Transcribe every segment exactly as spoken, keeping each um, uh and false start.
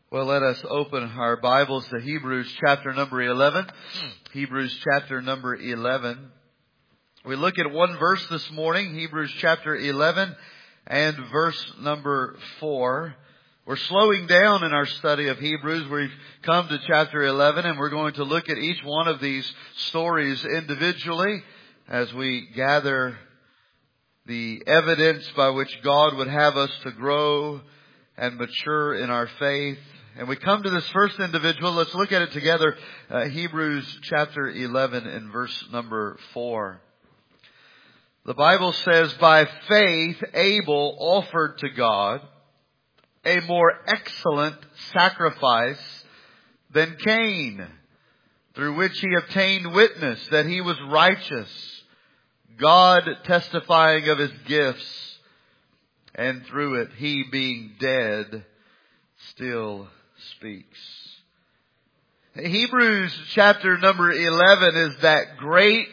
Well, let us open our Bibles to Hebrews chapter number eleven. Hebrews chapter number eleven. We look at one verse this morning, Hebrews chapter eleven and verse number four. We're slowing down in our study of Hebrews. We've come to chapter eleven and we're going to look at each one of these stories individually as we gather the evidence by which God would have us to grow and mature in our faith. And we come to this first individual. Let's look at it together. Uh, Hebrews chapter eleven and verse number four. The Bible says, "By faith Abel offered to God a more excellent sacrifice than Cain, through which he obtained witness that he was righteous, God testifying of his gifts, and through it he, being dead, still speaks." Hebrews chapter number eleven is that great,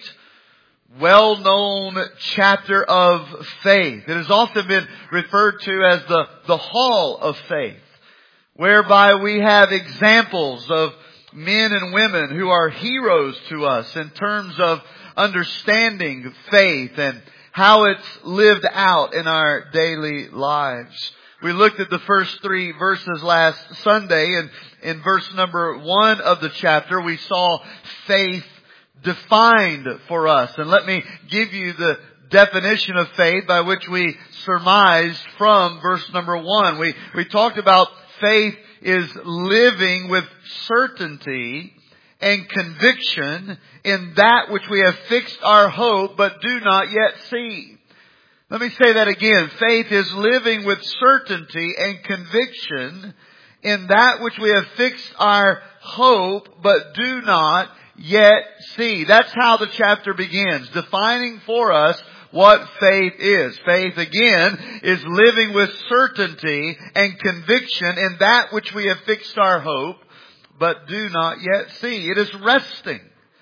well-known chapter of faith. It has often been referred to as the, the hall of faith, whereby we have examples of men and women who are heroes to us in terms of understanding faith and how it's lived out in our daily lives. We looked at the first three verses last Sunday, and in verse number one of the chapter we saw faith defined for us. And let me give you the definition of faith by which we surmised from verse number one. We, we talked about faith is living with certainty and conviction in that which we have fixed our hope but do not yet see. Let me say that again. Faith is living with certainty and conviction in that which we have fixed our hope but do not yet see. That's how the chapter begins, defining for us what faith is. Faith, again, is living with certainty and conviction in that which we have fixed our hope but do not yet see. It is resting,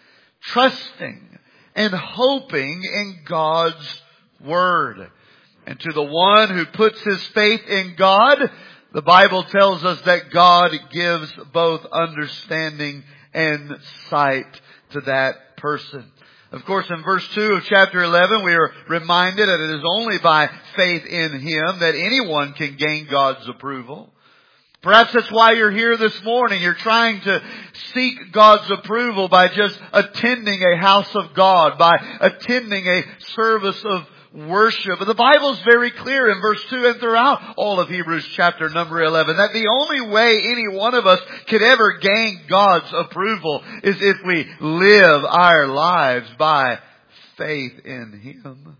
trusting, and hoping in God's Word. And to the one who puts his faith in God, the Bible tells us that God gives both understanding and sight to that person. Of course, in verse two of chapter eleven, we are reminded that it is only by faith in Him that anyone can gain God's approval. Perhaps that's why you're here this morning. You're trying to seek God's approval by just attending a house of God, by attending a service of worship. But the Bible's very clear in verse two and throughout all of Hebrews chapter number eleven that the only way any one of us could ever gain God's approval is if we live our lives by faith in Him.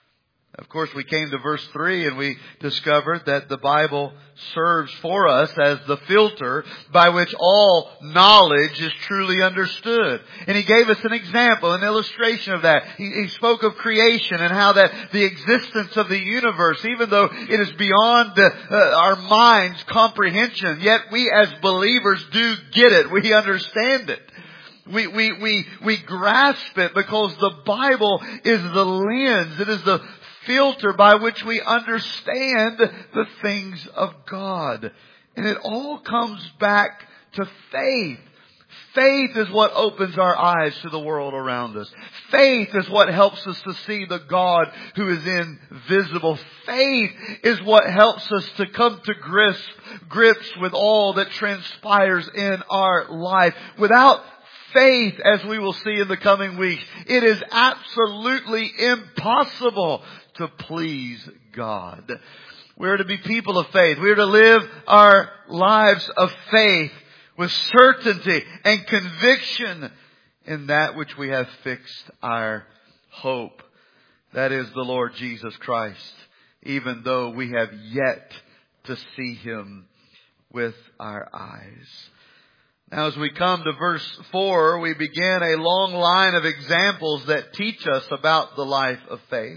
Of course, we came to verse three and we discovered that the Bible serves for us as the filter by which all knowledge is truly understood. And he gave us an example, an illustration of that. He, he spoke of creation and how that the existence of the universe, even though it is beyond the, uh, our mind's comprehension, yet we as believers do get it. We understand it. We, we, we, we grasp it because the Bible is the lens. It is the filter by which we understand the things of God. And it all comes back to faith. Faith is what opens our eyes to the world around us. Faith is what helps us to see the God who is invisible. Faith is what helps us to come to grips, grips with all that transpires in our life. Without faith, as we will see in the coming weeks, it is absolutely impossible to please God. We're to be people of faith. We're to live our lives of faith with certainty and conviction in that which we have fixed our hope. That is the Lord Jesus Christ, even though we have yet to see Him with our eyes. Now, as we come to verse four, we begin a long line of examples that teach us about the life of faith.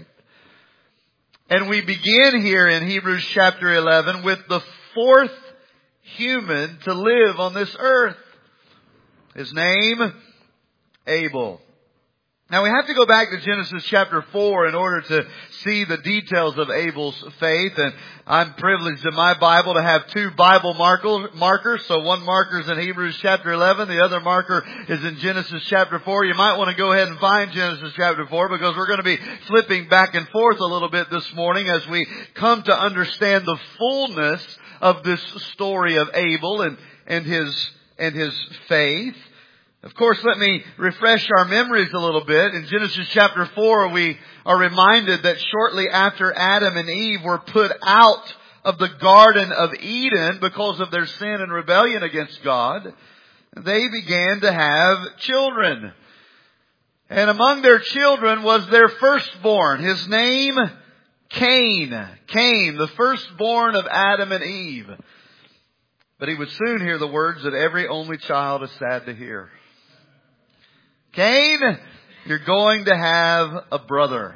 And we begin here in Hebrews chapter eleven with the fourth human to live on this earth. His name, Abel. Now we have to go back to Genesis chapter four in order to see the details of Abel's faith. And I'm privileged in my Bible to have two Bible markers. So one marker is in Hebrews chapter eleven. The other marker is in Genesis chapter four. You might want to go ahead and find Genesis chapter four because we're going to be flipping back and forth a little bit this morning as we come to understand the fullness of this story of Abel and, and his, and his faith. Of course, let me refresh our memories a little bit. In Genesis chapter four, we are reminded that shortly after Adam and Eve were put out of the Garden of Eden because of their sin and rebellion against God, they began to have children. And among their children was their firstborn. His name, Cain. Cain, the firstborn of Adam and Eve. But he would soon hear the words that every only child is sad to hear. Cain, you're going to have a brother.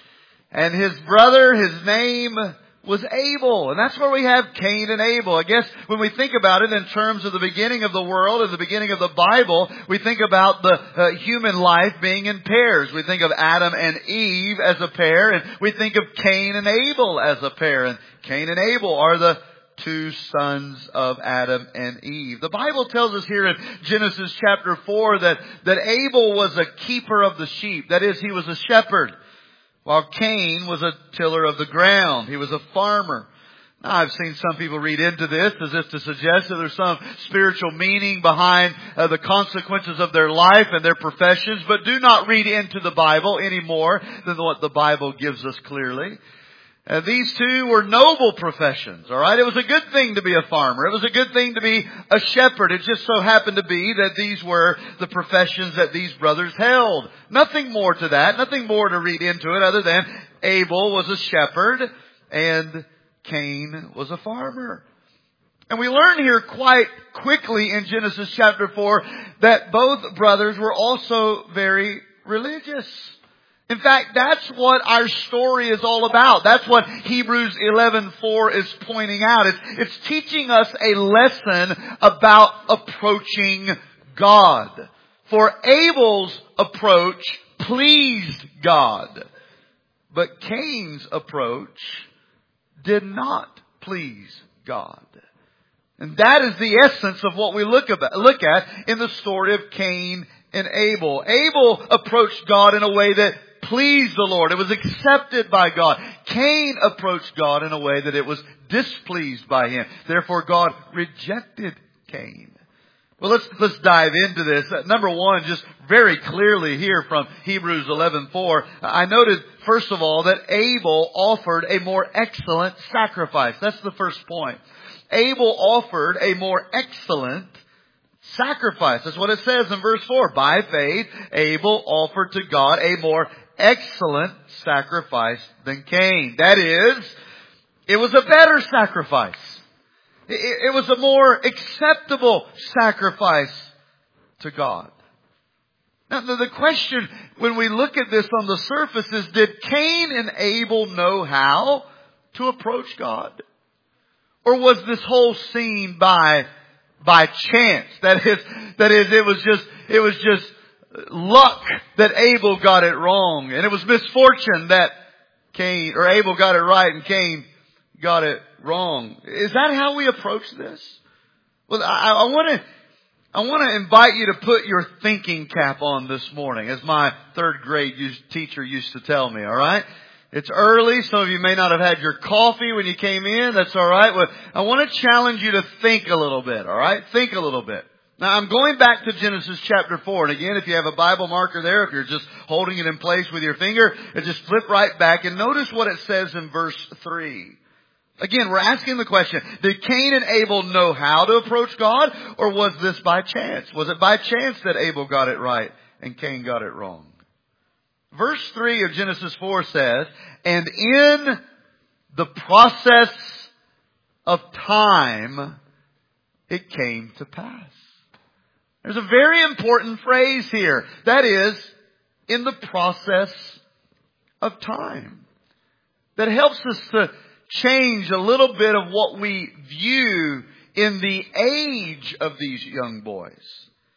And his brother, his name was Abel. And that's where we have Cain and Abel. I guess when we think about it in terms of the beginning of the world and the beginning of the Bible, we think about the uh, human life being in pairs. We think of Adam and Eve as a pair, and we think of Cain and Abel as a pair. And Cain and Abel are the two sons of Adam and Eve. The Bible tells us here in Genesis chapter four that, that Abel was a keeper of the sheep. That is, he was a shepherd, while Cain was a tiller of the ground. He was a farmer. Now, I've seen some people read into this as if to suggest that there's some spiritual meaning behind uh, the consequences of their life and their professions, but do not read into the Bible any more than what the Bible gives us clearly. Uh, these two were noble professions, all right? It was a good thing to be a farmer. It was a good thing to be a shepherd. It just so happened to be that these were the professions that these brothers held. Nothing more to that, nothing more to read into it other than Abel was a shepherd and Cain was a farmer. And we learn here quite quickly in Genesis chapter four that both brothers were also very religious. In fact, that's what our story is all about. That's what Hebrews eleven four is pointing out. It's, it's teaching us a lesson about approaching God. For Abel's approach pleased God. But Cain's approach did not please God. And that is the essence of what we look about, look at in the story of Cain and Abel. Abel approached God in a way that pleased the Lord. It was accepted by God. Cain approached God in a way that it was displeased by Him. Therefore, God rejected Cain. Well, let's, let's dive into this. Number one, just very clearly here from Hebrews eleven four, I noted, first of all, that Abel offered a more excellent sacrifice. That's the first point. Abel offered a more excellent sacrifice. That's what it says in verse four. By faith, Abel offered to God a more excellent sacrifice than Cain. That is, it was a better sacrifice. It was a more acceptable sacrifice to God. Now, the question when we look at this on the surface is, did Cain and Abel know how to approach God? Or was this whole scene by, by chance? That is, that is, it was just, it was just luck that Abel got it wrong. And it was misfortune that Cain, or Abel got it right and Cain got it wrong. Is that how we approach this? Well, I, I want to, I want to invite you to put your thinking cap on this morning, as my third grade teacher used to tell me, alright? It's early. Some of you may not have had your coffee when you came in. That's alright. Well, I want to challenge you to think a little bit, alright? Think a little bit. Now, I'm going back to Genesis chapter four. And again, if you have a Bible marker there, if you're just holding it in place with your finger, just flip right back and notice what it says in verse three. Again, we're asking the question, did Cain and Abel know how to approach God, or was this by chance? Was it by chance that Abel got it right and Cain got it wrong? Verse three of Genesis four says, and in the process of time, it came to pass. There's a very important phrase here. That is, in the process of time. That helps us to change a little bit of what we view in the age of these young boys.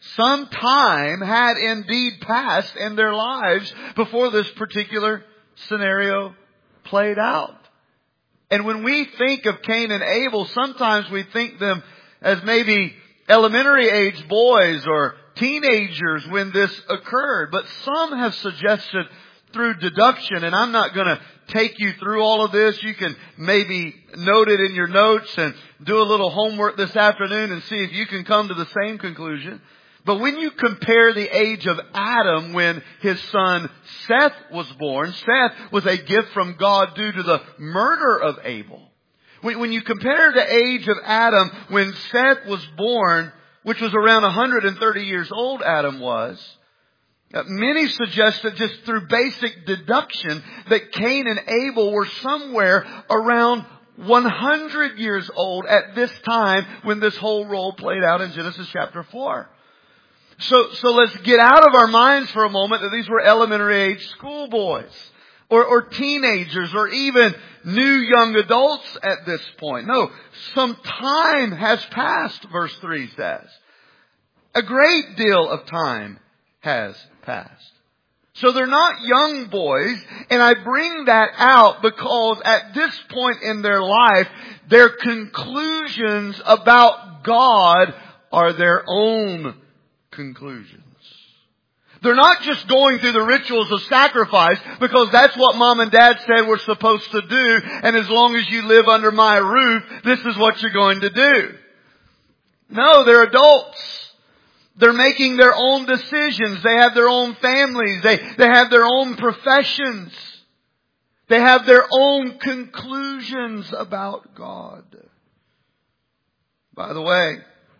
some time had indeed passed in their lives before this particular scenario played out. And when we think of Cain and Abel, sometimes we think them as maybe elementary age boys or teenagers when this occurred. But some have suggested through deduction, and I'm not going to take you through all of this. You can maybe note it in your notes and do a little homework this afternoon and see if you can come to the same conclusion. But when you compare the age of Adam when his son Seth was born, Seth was a gift from God due to the murder of Abel. When you compare the age of Adam when Seth was born, which was around one hundred thirty years old Adam was, many suggest that just through basic deduction that Cain and Abel were somewhere around one hundred years old at this time when this whole role played out in Genesis chapter four. So, so let's get out of our minds for a moment that these were elementary age schoolboys or, or teenagers or even new young adults at this point. No, some time has passed, verse three says. A great deal of time has passed. So they're not young boys, and I bring that out because at this point in their life, their conclusions about God are their own conclusions. They're not just going through the rituals of sacrifice because that's what mom and dad said we're supposed to do, and as long as you live under my roof, this is what you're going to do. No, they're adults. They're making their own decisions. They have their own families. They, they have their own professions. They have their own conclusions about God. By the way,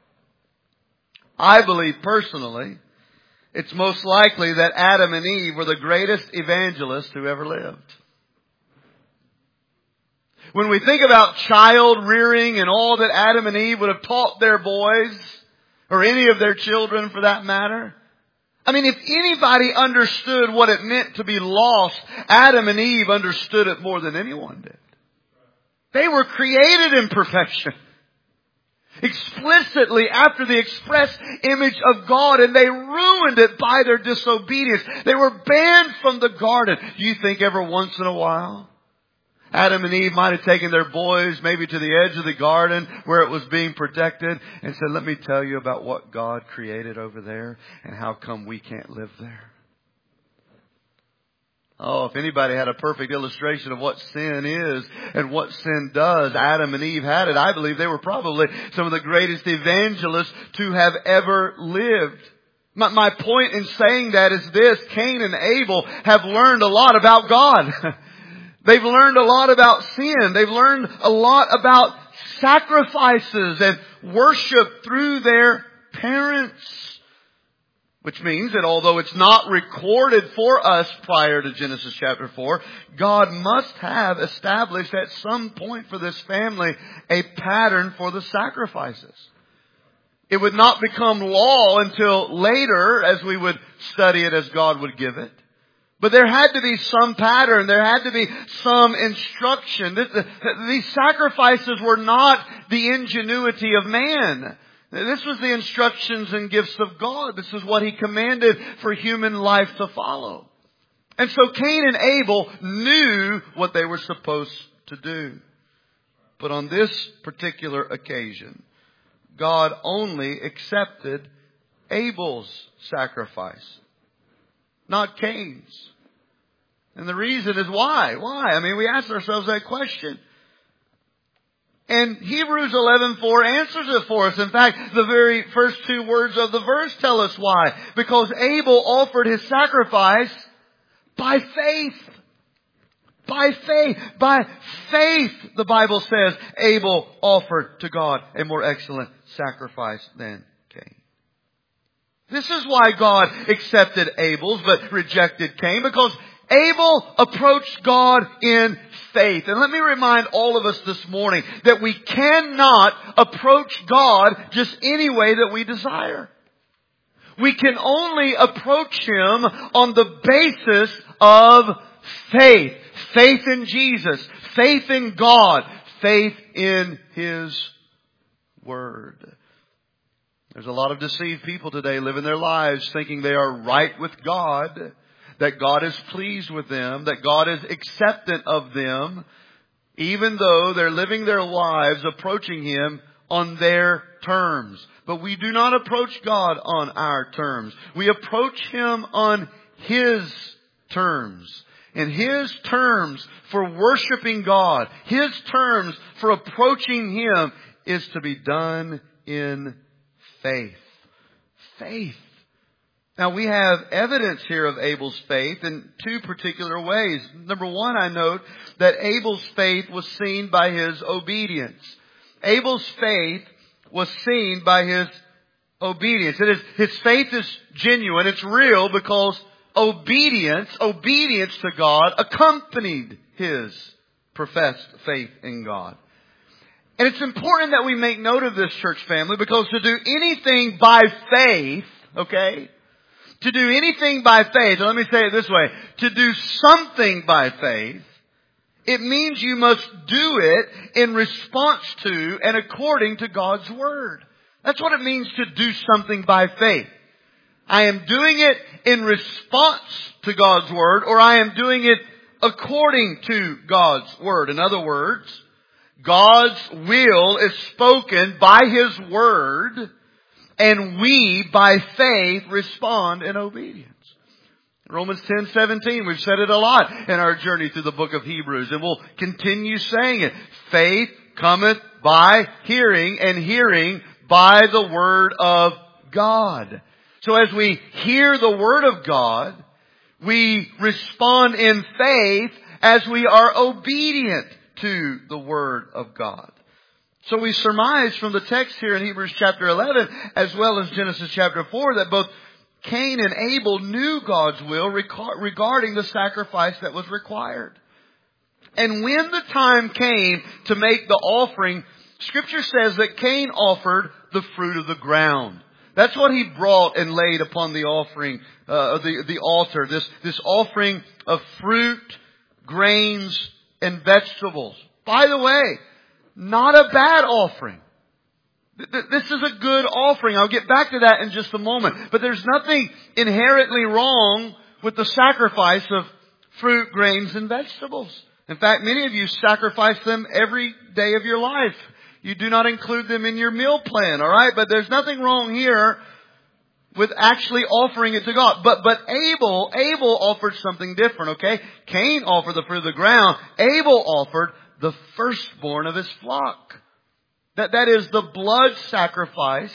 I believe personally, it's most likely that Adam and Eve were the greatest evangelists who ever lived. When we think about child rearing and all that Adam and Eve would have taught their boys, or any of their children for that matter, I mean, if anybody understood what it meant to be lost, Adam and Eve understood it more than anyone did. They were created in perfection. Explicitly after the express image of God, and they ruined it by their disobedience. They were banned from the garden. Do you think ever once in a while Adam and Eve might have taken their boys maybe to the edge of the garden where it was being protected and said, let me tell you about what God created over there and how come we can't live there? Oh, if anybody had a perfect illustration of what sin is and what sin does, Adam and Eve had it. I believe they were probably some of the greatest evangelists to have ever lived. My, my point in saying that is this: Cain and Abel have learned a lot about God. They've learned a lot about sin. They've learned a lot about sacrifices and worship through their parents. Which means that although it's not recorded for us prior to Genesis chapter four, God must have established at some point for this family a pattern for the sacrifices. It would not become law until later as we would study it as God would give it. But there had to be some pattern. There had to be some instruction. These sacrifices were not the ingenuity of man. This was the instructions and gifts of God. This is what He commanded for human life to follow. And so Cain and Abel knew what they were supposed to do. But on this particular occasion, God only accepted Abel's sacrifice, not Cain's. And the reason is why? Why? I mean, we ask ourselves that question. And Hebrews eleven four answers it for us. In fact, the very first two words of the verse tell us why. Because Abel offered his sacrifice by faith. By faith. By faith, the Bible says, Abel offered to God a more excellent sacrifice than Cain. This is why God accepted Abel's but rejected Cain. Because Abel approached God in faith. And let me remind all of us this morning that we cannot approach God just any way that we desire. We can only approach Him on the basis of faith. Faith in Jesus. Faith in God. Faith in His Word. There's a lot of deceived people today living their lives thinking they are right with God, that God is pleased with them, that God is acceptant of them, even though they're living their lives approaching Him on their terms. But we do not approach God on our terms. We approach Him on His terms. And His terms for worshiping God, His terms for approaching Him is to be done in faith. Faith. Now we have evidence here of Abel's faith in two particular ways. Number one, I note that Abel's faith was seen by his obedience. Abel's faith was seen by his obedience. It is, his faith is genuine. It's real because obedience, obedience to God accompanied his professed faith in God. And it's important that we make note of this, church family, because to do anything by faith, okay, to do anything by faith, let me say it this way, to do something by faith, it means you must do it in response to and according to God's Word. That's what it means to do something by faith. I am doing it in response to God's Word, or I am doing it according to God's Word. In other words, God's will is spoken by His Word, and we, by faith, respond in obedience. Romans ten seventeen, we've said it a lot in our journey through the book of Hebrews, and we'll continue saying it. Faith cometh by hearing, and hearing by the Word of God. So as we hear the Word of God, we respond in faith as we are obedient to the Word of God. So we surmise from the text here in Hebrews chapter eleven, as well as Genesis chapter four, that both Cain and Abel knew God's will regarding the sacrifice that was required. And when the time came to make the offering, Scripture says that Cain offered the fruit of the ground. That's what he brought and laid upon the offering, uh, the, the altar. This, this offering of fruit, grains, and vegetables. By the way, not a bad offering. This is a good offering. I'll get back to that in just a moment. But there's nothing inherently wrong with the sacrifice of fruit, grains, and vegetables. In fact, many of you sacrifice them every day of your life. You do not include them in your meal plan, all right? But there's nothing wrong here with actually offering it to God. But but Abel, Abel offered something different, okay? Cain offered the fruit of the ground. Abel offered the firstborn of his flock. That, that is the blood sacrifice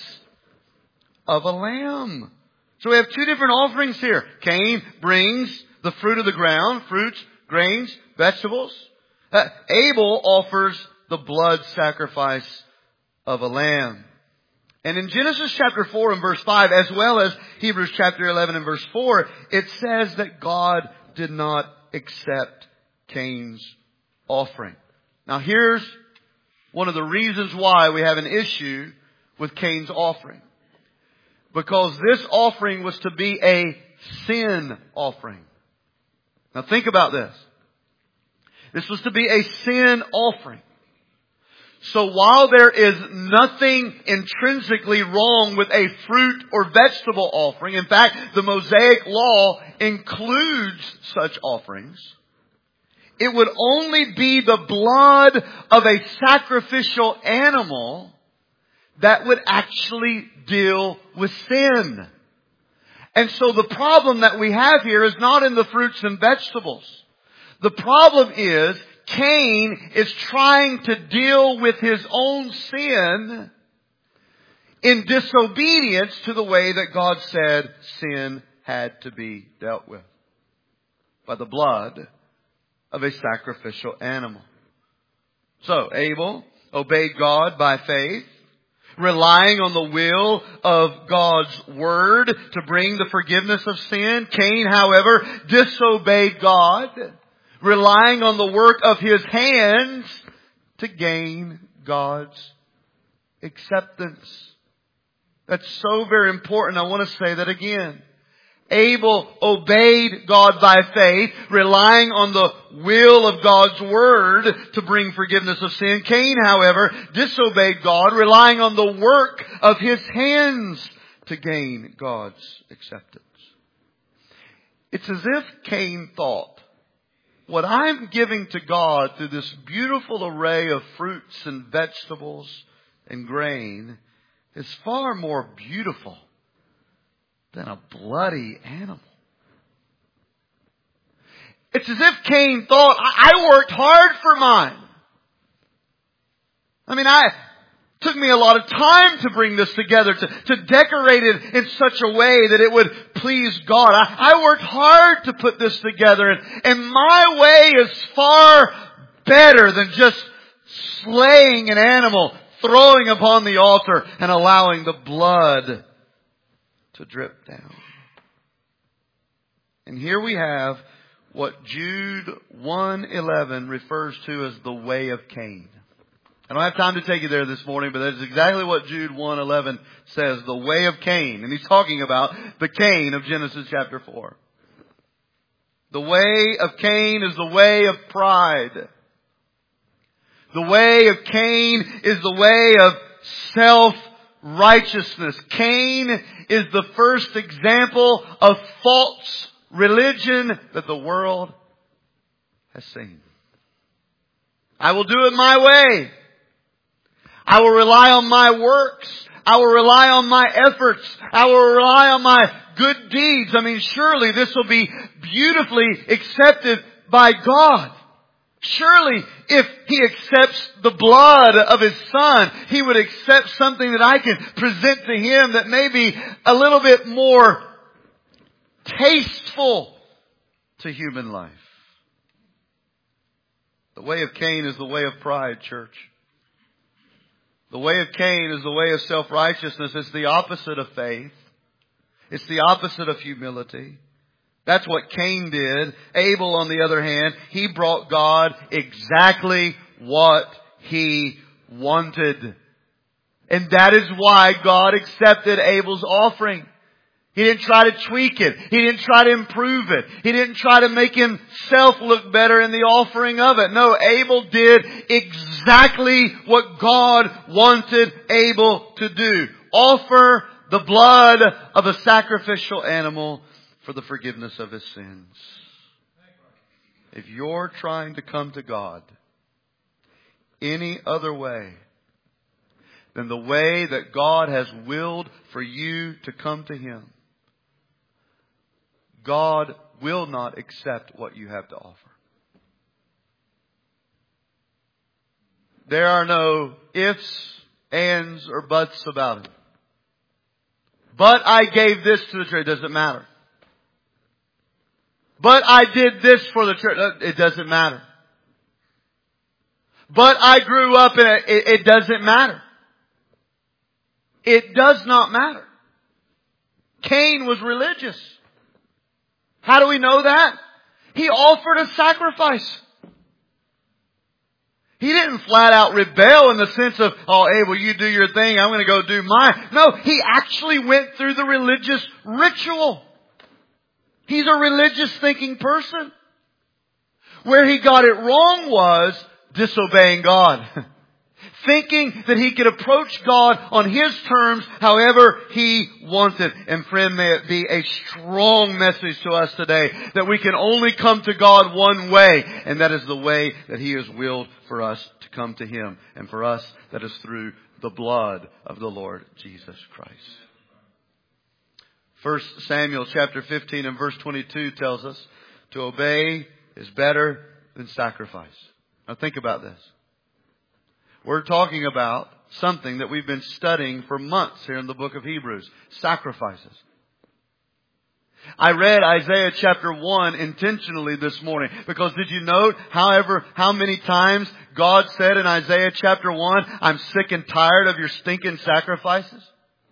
of a lamb. So we have two different offerings here. Cain brings the fruit of the ground, fruits, grains, vegetables. Uh, Abel offers the blood sacrifice of a lamb. And in Genesis chapter four and verse five, as well as Hebrews chapter eleven and verse four, it says that God did not accept Cain's offering. Now here's one of the reasons why we have an issue with Cain's offering. Because this offering was to be a sin offering. Now think about this. This was to be a sin offering. So while there is nothing intrinsically wrong with a fruit or vegetable offering, in fact, the Mosaic Law includes such offerings, it would only be the blood of a sacrificial animal that would actually deal with sin. And so the problem that we have here is not in the fruits and vegetables. The problem is Cain is trying to deal with his own sin in disobedience to the way that God said sin had to be dealt with. By the blood of a sacrificial animal. So Abel obeyed God by faith, relying on the will of God's Word to bring the forgiveness of sin. Cain, however, disobeyed God, relying on the work of his hands to gain God's acceptance. That's so very important. I want to say that again. Abel obeyed God by faith, relying on the will of God's Word to bring forgiveness of sin. Cain, however, disobeyed God, relying on the work of his hands to gain God's acceptance. It's as if Cain thought, what I'm giving to God through this beautiful array of fruits and vegetables and grain is far more beautiful than a bloody animal. It's as if Cain thought, I, I worked hard for mine. I mean, I it took me a lot of time to bring this together, to, to decorate it in such a way that it would please God. I, I worked hard to put this together, and, and my way is far better than just slaying an animal, throwing upon the altar, and allowing the blood to drip down. And here we have what Jude one eleven refers to as the way of Cain. I don't have time to take you there this morning, but that's exactly what Jude one eleven says, the way of Cain. And he's talking about the Cain of Genesis chapter four. The way of Cain is the way of pride. The way of Cain is the way of self-righteousness. Cain is the first example of false religion that the world has seen. I will do it my way. I will rely on my works. I will rely on my efforts. I will rely on my good deeds. I mean, surely this will be beautifully accepted by God. Surely if He accepts the blood of His Son, He would accept something that I can present to Him that may be a little bit more tasteful to human life. The way of Cain is the way of pride, church. The way of Cain is the way of self-righteousness. It's the opposite of faith. It's the opposite of humility. That's what Cain did. Abel, on the other hand, he brought God exactly what he wanted. And that is why God accepted Abel's offering. He didn't try to tweak it. He didn't try to improve it. He didn't try to make himself look better in the offering of it. No, Abel did exactly what God wanted Abel to do. Offer the blood of a sacrificial animal for the forgiveness of his sins. If you're trying to come to God any other way than the way that God has willed for you to come to Him, God will not accept what you have to offer. There are no ifs, ands, or buts about it. But I gave this to the church. It doesn't matter. But I did this for the church. It doesn't matter. But I grew up in it. It, it doesn't matter. It does not matter. Cain was religious. How do we know that? He offered a sacrifice. He didn't flat out rebel in the sense of, oh, hey, well, you do your thing, I'm going to go do mine. No, he actually went through the religious ritual. He's a religious thinking person. Where he got it wrong was disobeying God. Thinking that he could approach God on His terms however he wanted. And friend, may it be a strong message to us today that we can only come to God one way. And that is the way that He has willed for us to come to Him. And for us, that is through the blood of the Lord Jesus Christ. First Samuel chapter fifteen and verse twenty-two tells us to obey is better than sacrifice. Now think about this. We're talking about something that we've been studying for months here in the book of Hebrews. Sacrifices. I read Isaiah chapter one intentionally this morning because did you note however how many times God said in Isaiah chapter one, I'm sick and tired of your stinking sacrifices?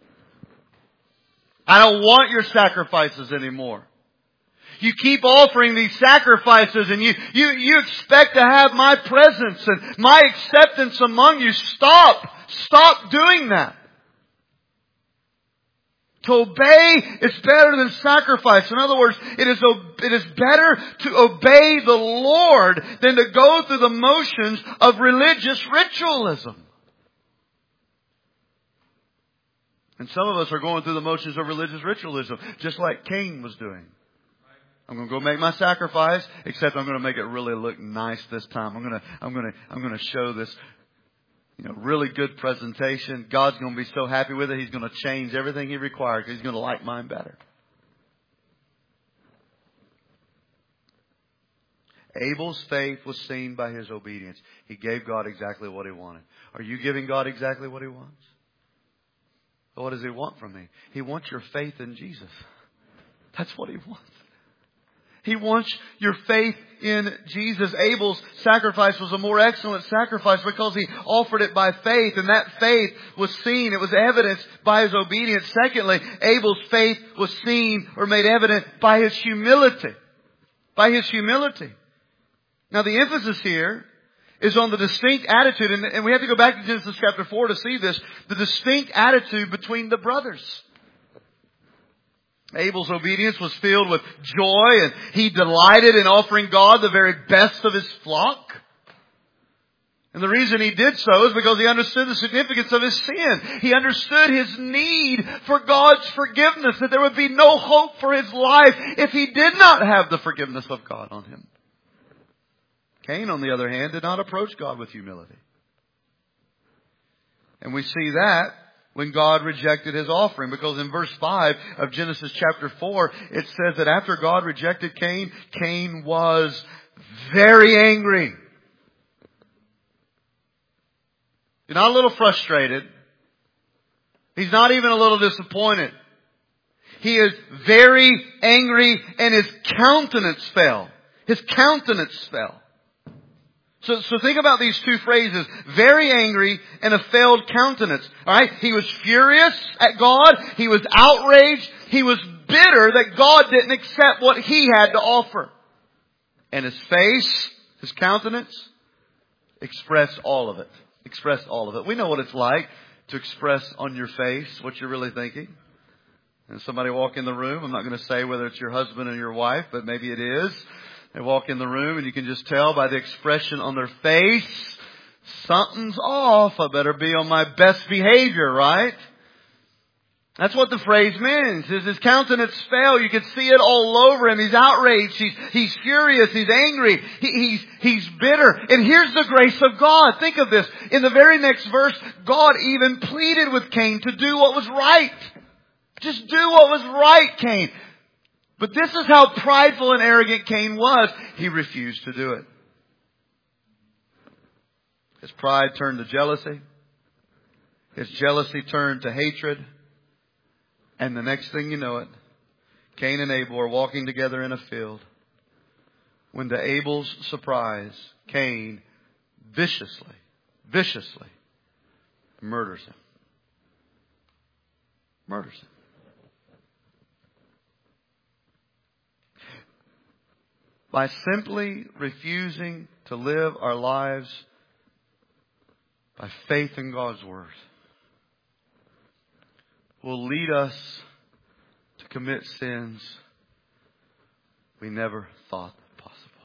I don't want your sacrifices anymore. You keep offering these sacrifices and you, you, you expect to have my presence and my acceptance among you. Stop. Stop doing that. To obey is better than sacrifice. In other words, it is, it is better to obey the Lord than to go through the motions of religious ritualism. And some of us are going through the motions of religious ritualism, just like Cain was doing. I'm going to go make my sacrifice, except I'm going to make it really look nice this time. I'm going to, I'm going to, I'm going to show this, you know, really good presentation. God's going to be so happy with it. He's going to change everything He requires because He's going to like mine better. Abel's faith was seen by his obedience. He gave God exactly what he wanted. Are you giving God exactly what He wants? What does He want from me? He wants your faith in Jesus. That's what He wants. He wants your faith in Jesus. Abel's sacrifice was a more excellent sacrifice because he offered it by faith, and that faith was seen. It was evidenced by his obedience. Secondly, Abel's faith was seen or made evident by his humility. By his humility. Now the emphasis here is on the distinct attitude, and, and we have to go back to Genesis chapter four to see this, the distinct attitude between the brothers. Abel's obedience was filled with joy, and he delighted in offering God the very best of his flock. And the reason he did so is because he understood the significance of his sin. He understood his need for God's forgiveness, that there would be no hope for his life if he did not have the forgiveness of God on him. Cain, on the other hand, did not approach God with humility. And we see that when God rejected his offering. Because in verse five of Genesis chapter four, it says that after God rejected Cain, Cain was very angry. He's not a little frustrated. He's not even a little disappointed. He is very angry, and his countenance fell. His countenance fell. So, so think about these two phrases. Very angry and a failed countenance. Alright? He was furious at God. He was outraged. He was bitter that God didn't accept what he had to offer. And his face, his countenance, expressed all of it. Expressed all of it. We know what it's like to express on your face what you're really thinking. And somebody walk in the room. I'm not going to say whether it's your husband or your wife, but maybe it is. They walk in the room and you can just tell by the expression on their face, something's off. I better be on my best behavior, right? That's what the phrase means. Is his countenance fell. You can see it all over him. He's outraged. He's, he's furious. He's angry. He, he's, he's bitter. And here's the grace of God. Think of this. In the very next verse, God even pleaded with Cain to do what was right. Just do what was right, Cain. But this is how prideful and arrogant Cain was. He refused to do it. His pride turned to jealousy. His jealousy turned to hatred. And the next thing you know it, Cain and Abel are walking together in a field. When to Abel's surprise, Cain viciously, viciously murders him. Murders him. By simply refusing to live our lives by faith in God's Word, will lead us to commit sins we never thought possible.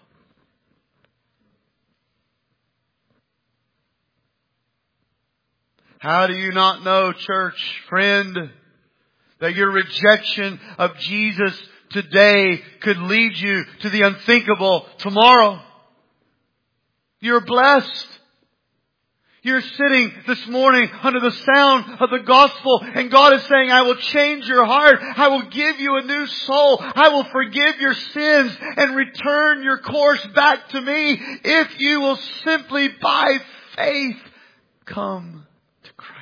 How do you not know, church friend, that your rejection of Jesus today could lead you to the unthinkable tomorrow? You're blessed. You're sitting this morning under the sound of the gospel, and God is saying, I will change your heart. I will give you a new soul. I will forgive your sins and return your course back to me if you will simply by faith come to Christ.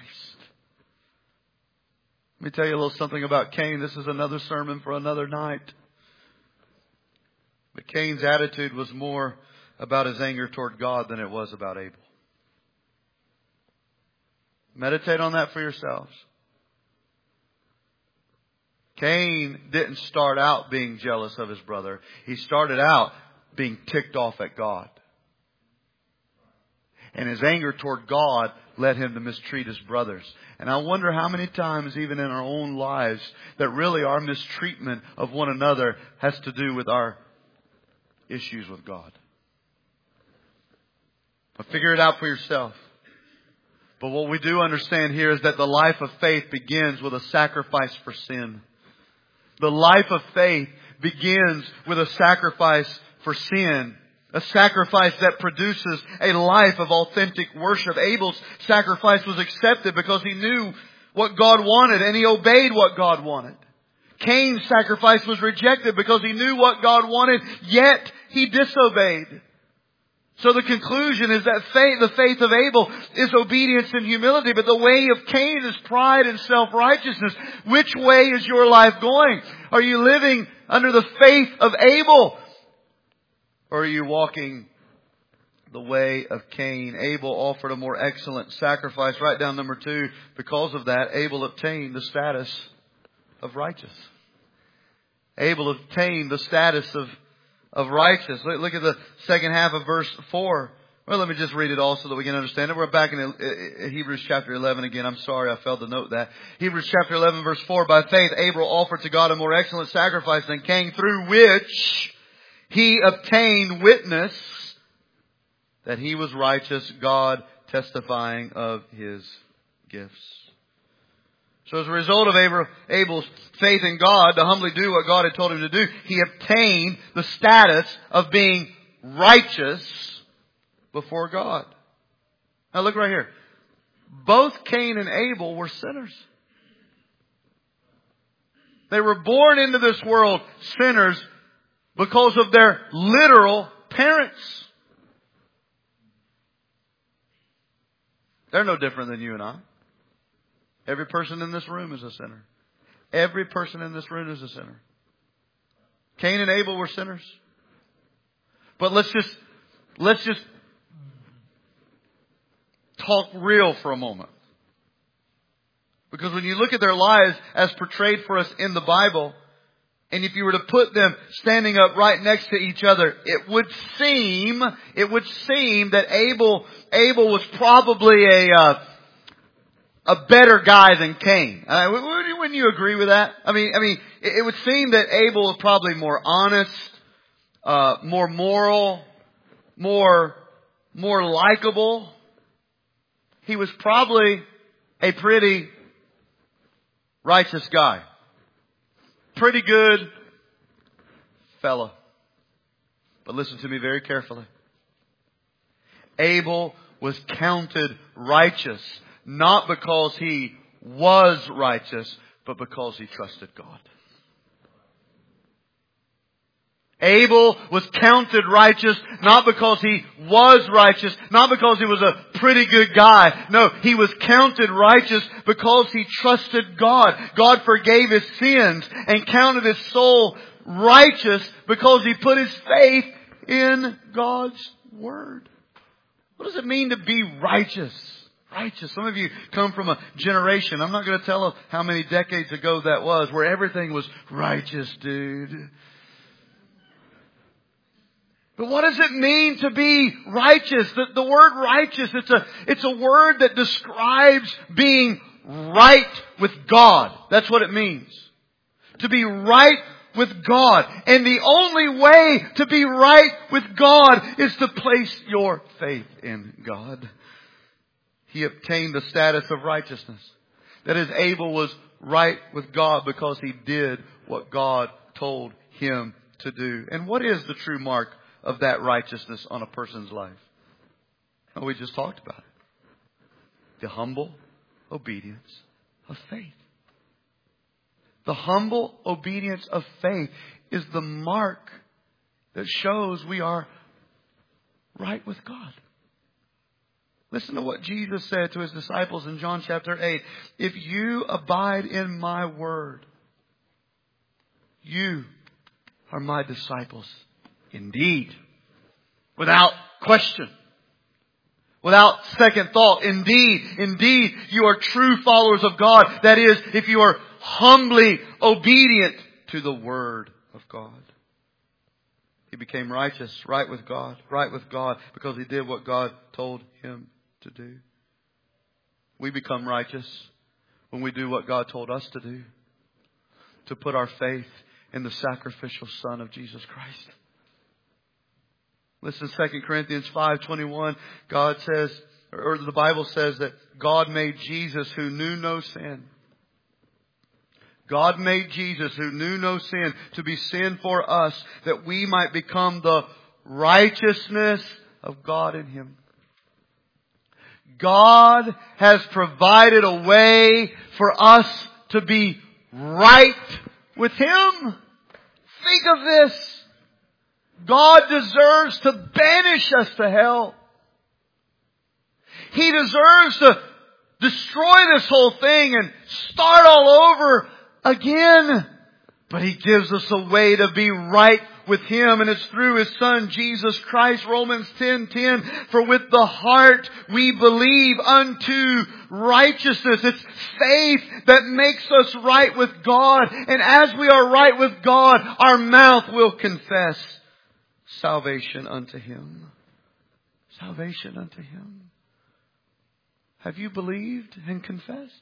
Let me tell you a little something about Cain. This is another sermon for another night. But Cain's attitude was more about his anger toward God than it was about Abel. Meditate on that for yourselves. Cain didn't start out being jealous of his brother. He started out being ticked off at God. And his anger toward God led him to mistreat his brothers. And I wonder how many times, even in our own lives, that really our mistreatment of one another has to do with our issues with God. But figure it out for yourself. But what we do understand here is that the life of faith begins with a sacrifice for sin. The life of faith begins with a sacrifice for sin. A sacrifice that produces a life of authentic worship. Abel's sacrifice was accepted because he knew what God wanted and he obeyed what God wanted. Cain's sacrifice was rejected because he knew what God wanted, yet he disobeyed. So the conclusion is that faith, the faith of Abel is obedience and humility, but the way of Cain is pride and self-righteousness. Which way is your life going? Are you living under the faith of Abel? Or are you walking the way of Cain? Abel offered a more excellent sacrifice. Write down number two. Because of that, Abel obtained the status of righteous. Abel obtained the status of, of righteous. Look, look at the second half of verse four. Well, let me just read it all so that we can understand it. We're back in Hebrews chapter eleven again. I'm sorry, I failed to note that. Hebrews chapter eleven verse four. By faith, Abel offered to God a more excellent sacrifice than Cain, through which he obtained witness that he was righteous, God testifying of his gifts. So as a result of Abel's faith in God to humbly do what God had told him to do, he obtained the status of being righteous before God. Now look right here. Both Cain and Abel were sinners. They were born into this world sinners because of their literal parents. They're no different than you and I. Every person in this room is a sinner. Every person in this room is a sinner. Cain and Abel were sinners. But let's just, let's just talk real for a moment. Because when you look at their lives as portrayed for us in the Bible, and if you were to put them standing up right next to each other, it would seem, it would seem that Abel, Abel was probably a, uh, a better guy than Cain. Uh, wouldn't you agree with that? I mean, I mean, it, it would seem that Abel was probably more honest, uh, more moral, more, more likable. He was probably a pretty righteous guy. Pretty good fella. But listen to me very carefully. Abel was counted righteous, not because he was righteous, but because he trusted God. Abel was counted righteous, not because he was righteous, not because he was a pretty good guy. No, he was counted righteous because he trusted God. God forgave his sins and counted his soul righteous because he put his faith in God's Word. What does it mean to be righteous? Righteous. Some of you come from a generation, I'm not going to tell how many decades ago that was, where everything was righteous, dude. But what does it mean to be righteous? The, the word righteous, it's a, it's a word that describes being right with God. That's what it means. To be right with God. And the only way to be right with God is to place your faith in God. He obtained the status of righteousness. That is, Abel was right with God because he did what God told him to do. And what is the true mark of that righteousness on a person's life? Well, we just talked about it. The humble obedience of faith. The humble obedience of faith is the mark that shows we are right with God. Listen to what Jesus said to his disciples in John chapter eight. If you abide in my word, you are my disciples indeed. Without question. Without second thought. Indeed, indeed, you are true followers of God. That is, if you are humbly obedient to the word of God. He became righteous, right with God, right with God, because he did what God told him to do. We become righteous when we do what God told us to do. To put our faith in the sacrificial Son of Jesus Christ. Listen, Second Corinthians five twenty-one, God says, or the Bible says that God made Jesus who knew no sin. God made Jesus who knew no sin to be sin for us, that we might become the righteousness of God in Him. God has provided a way for us to be right with Him. Think of this. God deserves to banish us to hell. He deserves to destroy this whole thing and start all over again. But He gives us a way to be right with Him, and it's through His Son Jesus Christ. Romans ten ten. For with the heart we believe unto righteousness. It's faith that makes us right with God. And as we are right with God, our mouth will confess salvation unto Him. Salvation unto Him. Have you believed and confessed?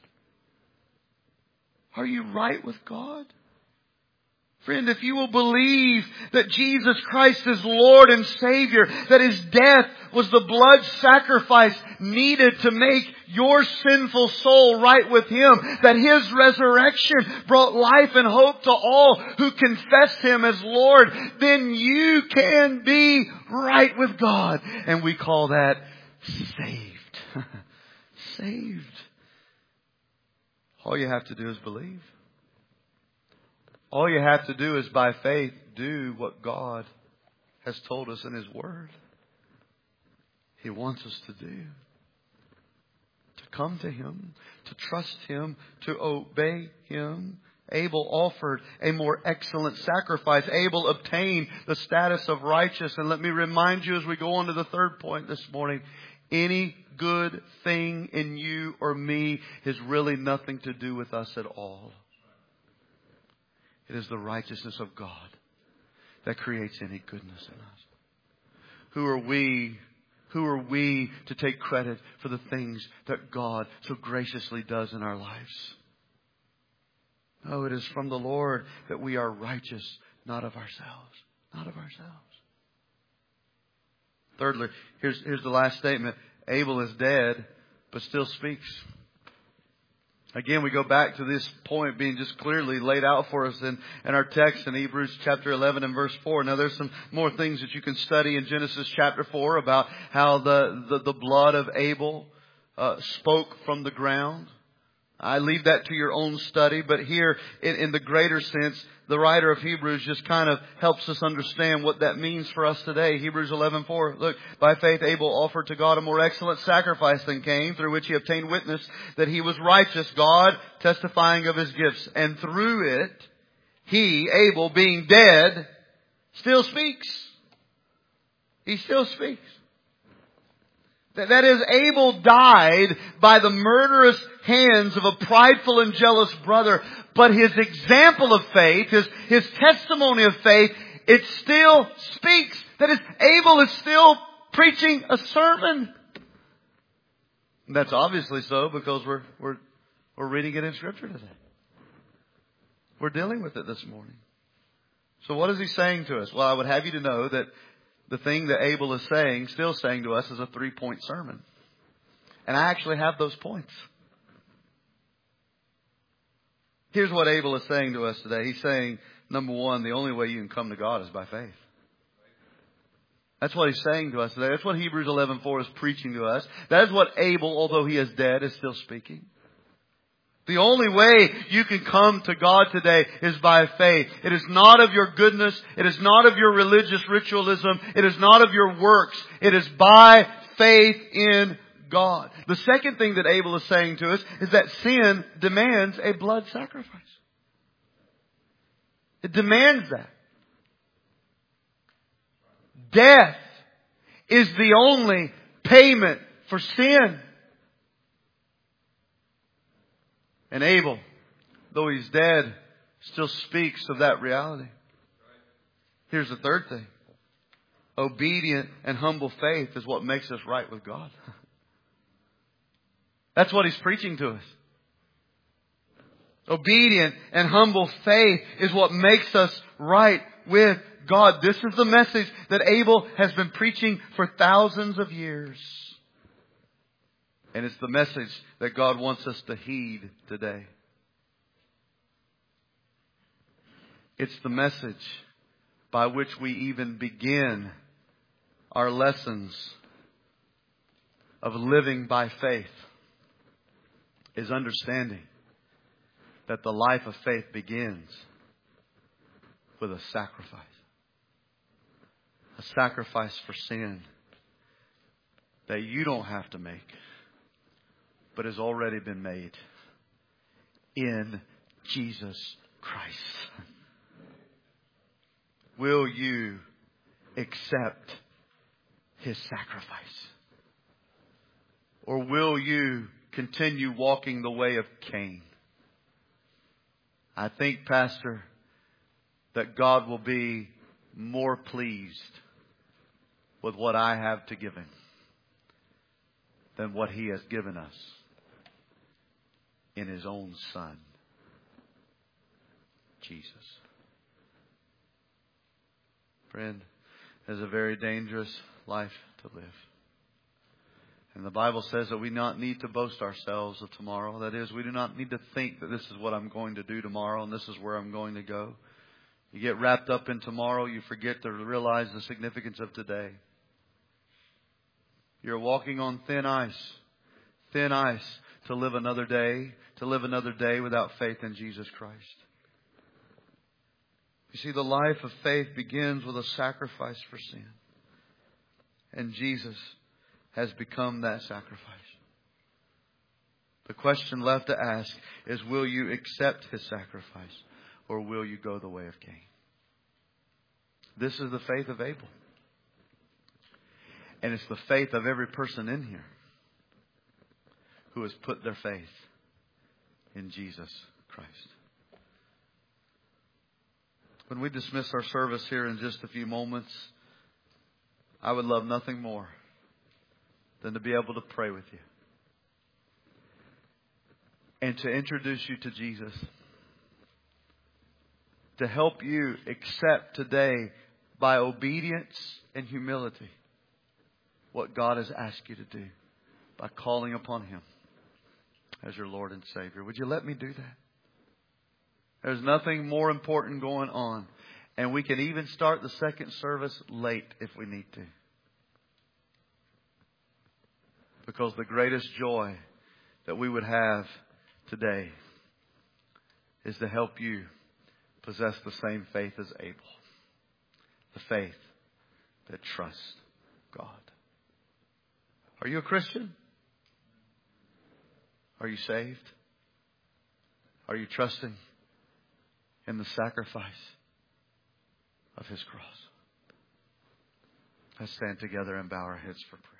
Are you right with God? Friend, if you will believe that Jesus Christ is Lord and Savior, that His death was the blood sacrifice needed to make your sinful soul right with Him, that His resurrection brought life and hope to all who confess Him as Lord, then you can be right with God. And we call that saved. Saved. All you have to do is believe. All you have to do is by faith do what God has told us in His Word. He wants us to do. To come to Him, to trust Him, to obey Him. Abel offered a more excellent sacrifice. Abel obtained the status of righteous. And let me remind you as we go on to the third point this morning, any good thing in you or me has really nothing to do with us at all. It is the righteousness of God that creates any goodness in us. Who are we, who are we to take credit for the things that God so graciously does in our lives? No, it is from the Lord that we are righteous, not of ourselves. Not of ourselves. Thirdly, here's, here's the last statement. Abel is dead, but still speaks. Again, we go back to this point being just clearly laid out for us in, in our text in Hebrews chapter eleven and verse four. Now, there's some more things that you can study in Genesis chapter four about how the, the, the blood of Abel uh, spoke from the ground. I leave that to your own study, but here in, in the greater sense, the writer of Hebrews just kind of helps us understand what that means for us today. Hebrews eleven four. Look, by faith Abel offered to God a more excellent sacrifice than Cain, through which he obtained witness that he was righteous, God testifying of his gifts. And through it, he, Abel, being dead, still speaks. He still speaks. That is, Abel died by the murderous hands of a prideful and jealous brother. But his example of faith, his, his testimony of faith, it still speaks. That is, Abel is still preaching a sermon. And that's obviously so because we're, we're, we're reading it in Scripture today. We're dealing with it this morning. So what is he saying to us? Well, I would have you to know that the thing that Abel is saying, still saying to us, is a three-point sermon. And I actually have those points. Here's what Abel is saying to us today. He's saying, number one, the only way you can come to God is by faith. That's what he's saying to us today. That's what Hebrews eleven four is preaching to us. That is what Abel, although he is dead, is still speaking. The only way you can come to God today is by faith. It is not of your goodness. It is not of your religious ritualism. It is not of your works. It is by faith in God. The second thing that Abel is saying to us is that sin demands a blood sacrifice. It demands that. Death is the only payment for sin. And Abel, though he's dead, still speaks of that reality. Here's the third thing. Obedient and humble faith is what makes us right with God. That's what He's preaching to us. Obedient and humble faith is what makes us right with God. This is the message that Abel has been preaching for thousands of years. And it's the message that God wants us to heed today. It's the message by which we even begin our lessons of living by faith, is understanding that the life of faith begins with a sacrifice. A sacrifice for sin that you don't have to make, but has already been made in Jesus Christ. Will you accept His sacrifice? Or will you continue walking the way of Cain? I think, Pastor, that God will be more pleased with what I have to give Him than what He has given us in His own Son, Jesus. Friend, it is a very dangerous life to live. And the Bible says that we not need to boast ourselves of tomorrow. That is, we do not need to think that this is what I'm going to do tomorrow and this is where I'm going to go. You get wrapped up in tomorrow, you forget to realize the significance of today. You're walking on thin ice. Thin ice to live another day, to live another day without faith in Jesus Christ. You see, the life of faith begins with a sacrifice for sin. And Jesus has become that sacrifice. The question left to ask is, will you accept His sacrifice or will you go the way of Cain? This is the faith of Abel. And it's the faith of every person in here who has put their faith in Jesus Christ. When we dismiss our service here in just a few moments, I would love nothing more than to be able to pray with you and to introduce you to Jesus, to help you accept today by obedience and humility what God has asked you to do by calling upon Him as your Lord and Savior. Would you let me do that? There's nothing more important going on. And we can even start the second service late if we need to. Because the greatest joy that we would have today is to help you possess the same faith as Abel. The faith that trusts God. Are you a Christian? Are you saved? Are you trusting in the sacrifice of His cross? Let's stand together and bow our heads for prayer.